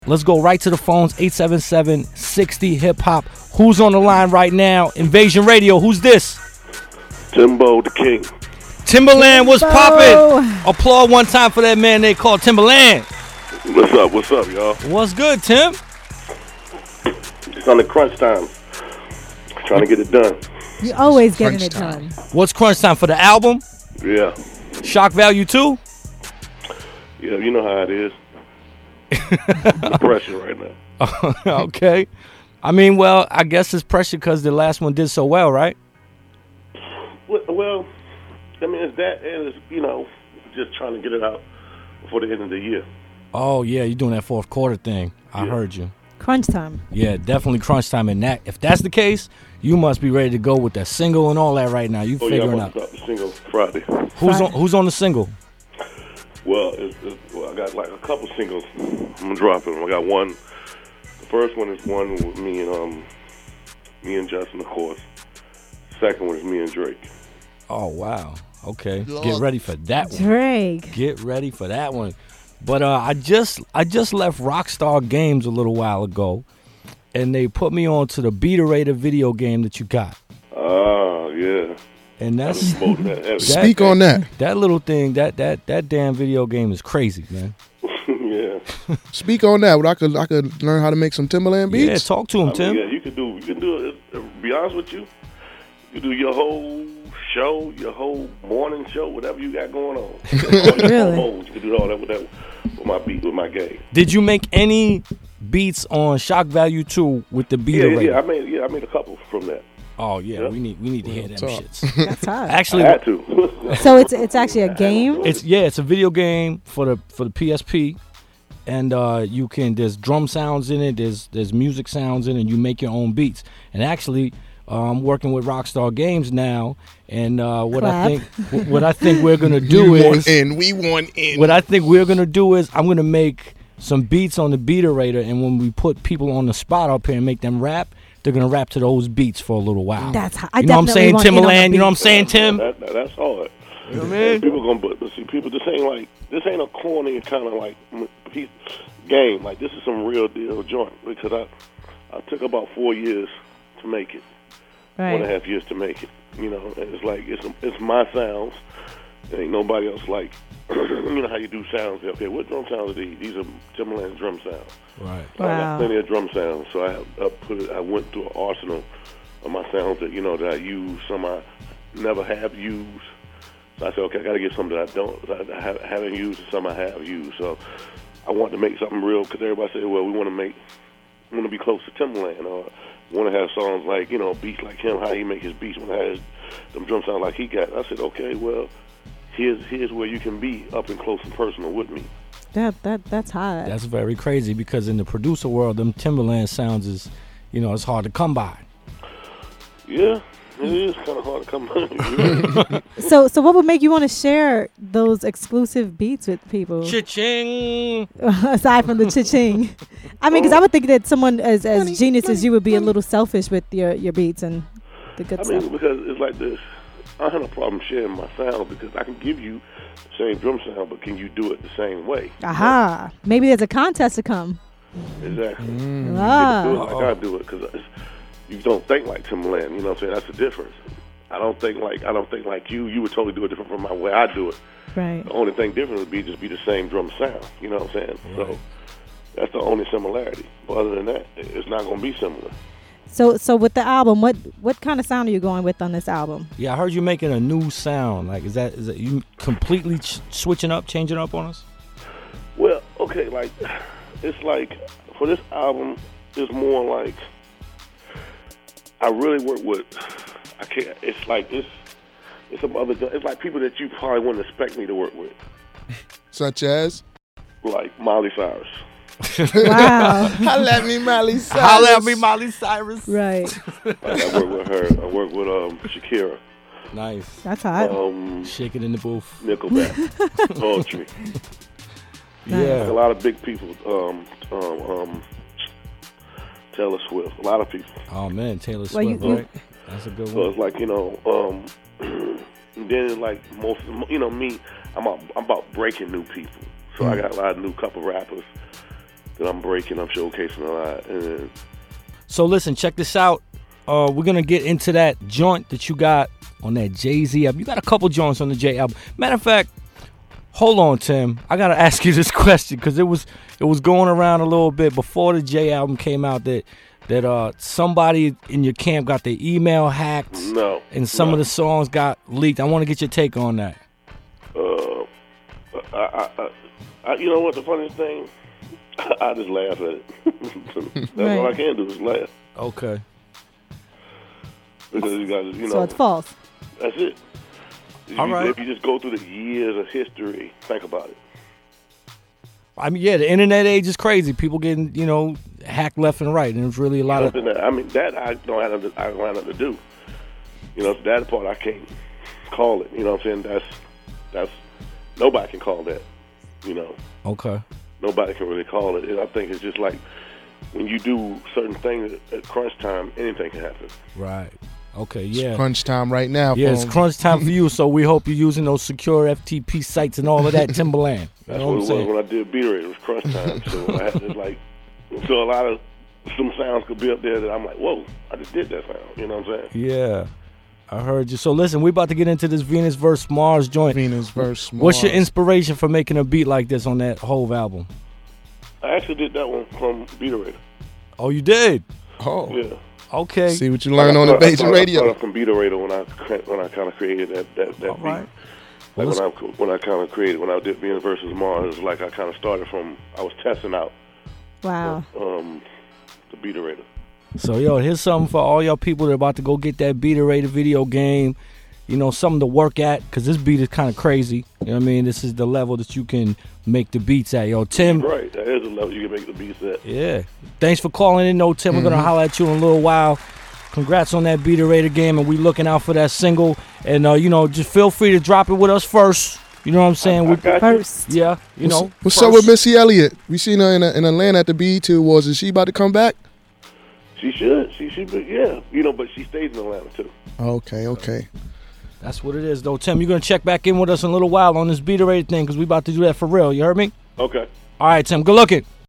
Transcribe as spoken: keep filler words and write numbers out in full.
Let's go right to the phones, eight seven seven, six zero, hip hop. Who's on the line right now? Invasion Radio, who's this? Timbo the King. Timberland, what's poppin'? Applaud one time for that man they call Timberland. What's up, what's up, y'all? What's good, Tim? It's on the crunch time. Trying to get it done. You always getting it done. What's crunch time for the album? Yeah. Shock Value two? Yeah, you know how it is. The pressure right now. Okay. I mean, well, I guess it's pressure because the last one did so well, right? Well, I mean, it's that, and it's, you know, just trying to get it out before the end of the year. Oh, yeah, you're doing that fourth quarter thing. I yeah. heard you. Crunch time. Yeah, definitely crunch time. And that, if that's the case, you must be ready to go with that single and all that right now. You oh, figuring yeah, I'm out. about to drop the single Friday. Who's Friday. on? Who's on the single? Well, it's, it's, well, I got like a couple singles. I'm gonna drop them. I got one. The first one is one with me and um, me and Justin, of course. Second one is me and Drake. Oh wow. Okay. Get ready for that one. Drake. Get ready for that one. But uh, I just I just left Rockstar Games a little while ago, and they put me on to the Beaterator video game that you got. Oh yeah. And that's that speak on that. That little thing, that that that damn video game is crazy, man. Yeah. Speak on that. I could I could learn how to make some Timberland beats. Yeah, talk to him, I Tim. mean, yeah, you can do you can do it. To be honest with you, you do your whole show, your whole morning show, whatever you got going on. Really? Modes, you can do all that with that with my beat with my game. Did you make any beats on Shock Value two with the Yeah, Beaterator? yeah, I made yeah, I made a couple from that. Oh yeah, Yeah. we need we need to hear them Talk. shits. That's hot. Actually, I had to. So it's it's actually a game? it's yeah, it's a video game for the for the P S P, and uh, you can there's drum sounds in it, there's there's music sounds in it, and you make your own beats. And actually, uh, I'm working with Rockstar Games now, and uh, what Clap. I think what I think we're gonna do we is want in. We want in. what I think we're gonna do is I'm gonna make some beats on the Beaterator, and when we put people on the spot up here and make them rap, they're gonna rap to those beats for a little while. That's hot. I you know what I'm definitely saying, want in on the Timberland? You know what I'm beat. saying, Tim? That, that, that's hard. You know what I mean? People gonna but, but see people. This ain't like this ain't a corny kind of like m- piece game. Like this is some real deal joint because I I took about four years to make it. Four and a Right. half years to make it. You know, and it's like it's it's my sounds. There ain't nobody else like. You know how you do sounds. Okay, what drum sounds are these? These are Timberland's drum sounds. Right. I got Wow. plenty of drum sounds, so I, I put it. I went through an arsenal of my sounds that you know that I use, some I never have used. So I said, okay, I got to get some that I don't, that I have, haven't used, and some I have used. So I want to make something real because everybody said, well, we want to make, we want to be close to Timberland, or want to have songs like you know beats like him, how he make his beats, want to have his, them drum sound like he got. I said, okay, well, here's here's where you can be up and close and personal with me. That that that's hot. That's very crazy because in the producer world, them Timberland sounds is, you know, it's hard to come by. Yeah, it is kind of hard to come by. So so what would make you want to share those exclusive beats with people? Cha-ching! Aside from the cha-ching. I mean, because I would think that someone as as genius as you would be a little selfish with your, your beats and the good I stuff. mean, because it's like this. I have no problem sharing my sound because I can give you the same drum sound, but can you do it the same way? Aha. Maybe there's a contest to come. Exactly. Mm. Ah. Do it like I do it because you don't think like Timberland. You know what I'm saying? That's the difference. I don't think like I don't think like you. You would totally do it different from my way I do it. Right. The only thing different would be just be the same drum sound. You know what I'm saying? Right. So that's the only similarity. But other than that, it's not going to be similar. So so with the album, what what kind of sound are you going with on this album? Yeah, I heard you making a new sound. Like, is that is that you completely ch- switching up, changing up on us? Well, okay, like it's like for this album, it's more like I really work with. I can't. It's like it's it's some other. It's like people that you probably wouldn't expect me to work with, Such as? like Miley Cyrus. Wow. Holla at me, Miley Cyrus. Holla at me, Miley Cyrus. Right. Like I work with her. I work with um Shakira. Nice. That's hot. Um, Shake it in the booth. Nickelback, Poetry. Yeah. A lot of big people. Um, um, um, Taylor Swift. A lot of people. Oh man, Taylor Well, you- Swift, you- right? That's a good So one. it's like you know, um, and then like most, you know, me, I'm about, I'm about breaking new people. So I got a lot of new couple rappers that I'm breaking, I'm showcasing a lot. And So listen, check this out. Uh, we're gonna get into that joint that you got on that Jay-Z album. You got a couple joints on the Jay album. Matter of fact, hold on, Tim. I gotta ask you this question because it was it was going around a little bit before the Jay album came out that that uh somebody in your camp got their email hacked. no, And some no. of the songs got leaked. I want to get your take on that. Uh, I, I, I, I, you know what? The funniest thing, I just laugh at it. That's Right. all I can do is laugh Okay. because you guys, you know, So it's false. that's it. If All you, right. If you just go through the years of history, think about it. I mean, yeah, the internet age is crazy. People getting, you know, hacked left and right, and it's really a lot of. Something that, I mean, that I don't have nothing, I don't have nothing to do. You know, that part I can't call it. You know what I'm saying? That's that's nobody can call that. You know, Okay. nobody can really call it. And I think it's just like when you do certain things at, at crunch time, anything can happen. Right. Okay. Yeah. Crunch time right now. Yeah, it's folks. crunch time for you, so we hope you're using those secure F T P sites and all of that, Timberland. You That's know what what I'm it was saying? when I did Beat Rate. It was crunch time, so I had to like, so a lot of some sounds could be up there that I'm like, whoa, I just did that sound. You know what I'm saying? Yeah, I heard you. So listen, we about to get into this Venus versus Mars joint. Venus versus Mars. What's your inspiration for making a beat like this on that whole album? I actually did that one from Beat Rate. Oh, you did? Oh, Yeah. Okay. see what you learn on the I- I- I Bajan started- I Radio. started from Beat Rate when I cra- when I kind of created that that, that All beat. right. Like Well, when I when I kind of created when I did Venus versus Mars, it was like I kind of started from I was testing out Wow. um the Beat Rate. So, yo, here's something for all y'all people that are about to go get that Beat Rated video game. You know, something to work at, because this beat is kind of crazy. You know what I mean? This is the level that you can make the beats at. Yo, Tim. Right, that is a level you can make the beats at. Yeah. Thanks for calling in, though, Tim. We're Mm-hmm. going to holler at you in a little while. Congrats on that Beat Rated game, and we looking out for that single. And, uh, you know, just feel free to drop it with us first. You know what I'm saying? I We, got you. First. yeah, you what's know. what's first. up with Missy Elliott? We seen her in, a, in Atlanta at the B E T Awards. Is she about to come back? She should. She should be. Yeah, you know, but she stays in Atlanta too. Okay, okay. That's what it is, though. Tim, you're going to check back in with us in a little while on this Beat Rated thing, because we about to do that for real. You heard me? Okay. All right, Tim. Good looking.